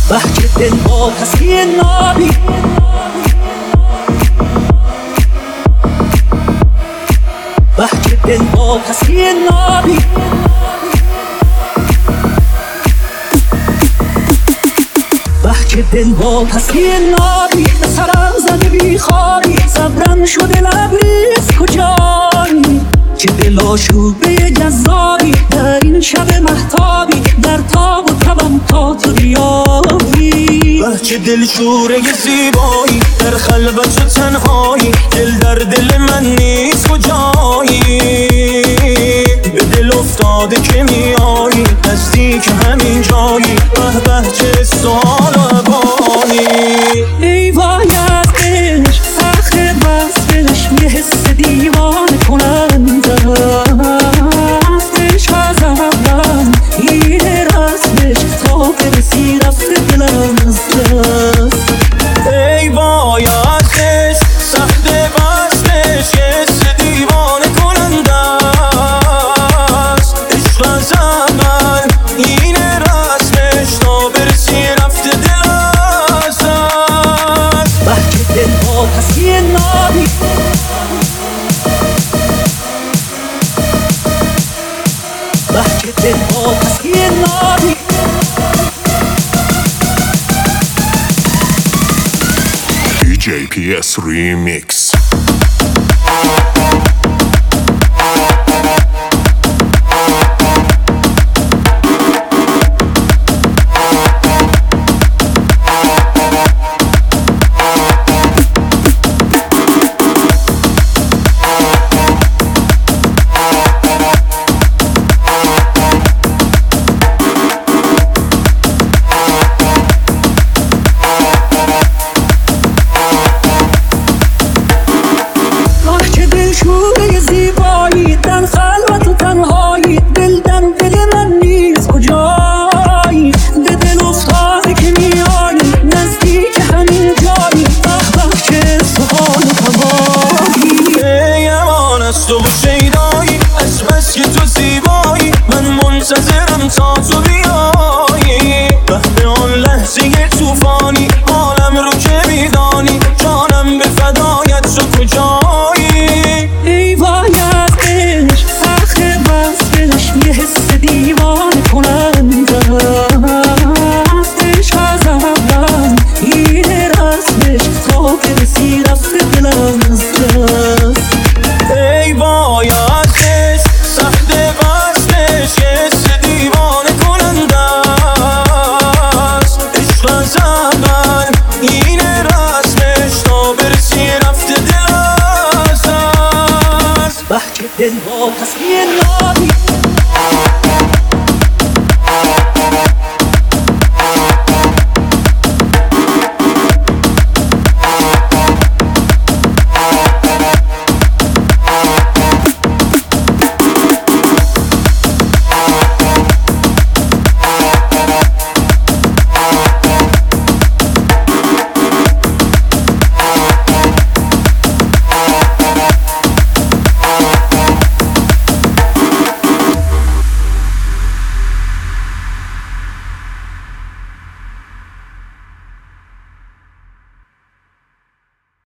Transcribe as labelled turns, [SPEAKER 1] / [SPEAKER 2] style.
[SPEAKER 1] بحک دل با تصویر نابی، بحک دل با تصویر نابی، بحک دل با تصویر نابی. به سرم زده بی خوابی، صبرم شده لبریز کجایی، که دل آشوبه جذابی در این شب مهتابی، در تاب و تبم تا تو بیابی.
[SPEAKER 2] بچه دل شوره زیبایی، در خلوت و تنهایی، دل در دل من نیست کجایی، به دل افتاده که میایی نزدیک همین جایی، به به چه سال و عبانی.
[SPEAKER 1] ای وای از عشق آخر وصفش یه حس دیوانه کننده است. عشق از اول این رسمش تا برسی رفته دلم از دست.
[SPEAKER 2] ای وای از عشق سخت وصلش یه حس دیوانه کننده است. عشق از اول این رسمش تا برسی رفته دل از دست.
[SPEAKER 1] بحک دل با تصویر نابی، بحک دل با تصویر نابی.
[SPEAKER 3] DJ PS Remix.
[SPEAKER 1] شوره زیبایی در خلوت و تنهایی، دل در دل من نیست کجایی، به دل افتاده که میایی نزدیک همین جایی، به به چه سحال و تباهی.
[SPEAKER 2] ای امان از تو و شیدایی، از بس که تو زیبایی من منتظرم تا تو بیایی، به آن لحظه توفانی عالم رو که میدانی، جانم به فدایت تو کجایی.
[SPEAKER 1] ای وای از عشق آخر وصفش یه حس دیوانه کننده است. عشق از اول این رسمش تا برسی رفته دلم از دست.
[SPEAKER 2] ای وای از عشق سخت وصلش یه حس دیوانه کننده است. عشق از اول این رسمش تا برسی رفته دل از دست.
[SPEAKER 1] بحک دل با تصویر نابی،